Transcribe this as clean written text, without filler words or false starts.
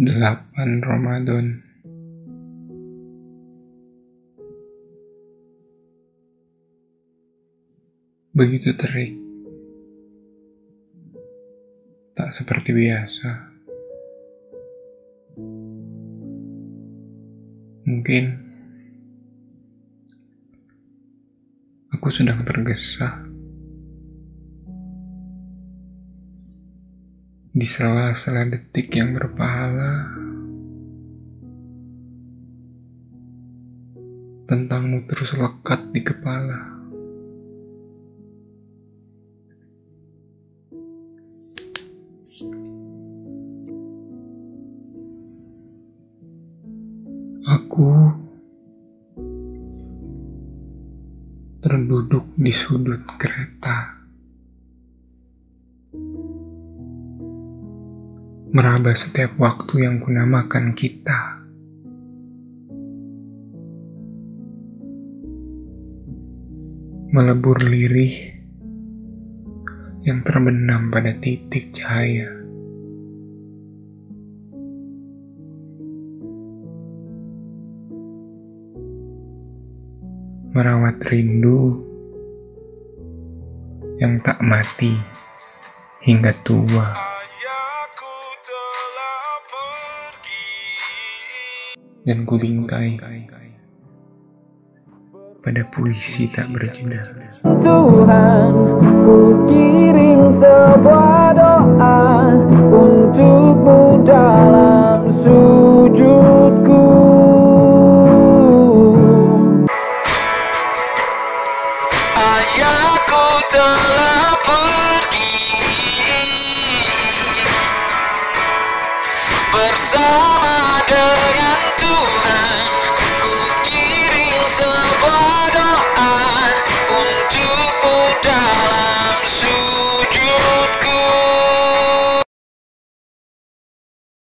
8 Ramadan. Begitu terik, tak seperti biasa. Mungkin aku sedang tergesa di sela-sela detik yang berpahala. Tentangmu terus lekat di kepala. Aku terduduk di sudut kereta, meraba setiap waktu yang kunamakan kita. Melebur lirih yang terbenam pada titik cahaya. Merawat rindu yang tak mati hingga tua. Dan ku bingkai pada puisi tak berjeda. Tuhan, ku kirim sebuah doa untukmu dalam sujudku. Ayahku telah pergi bersama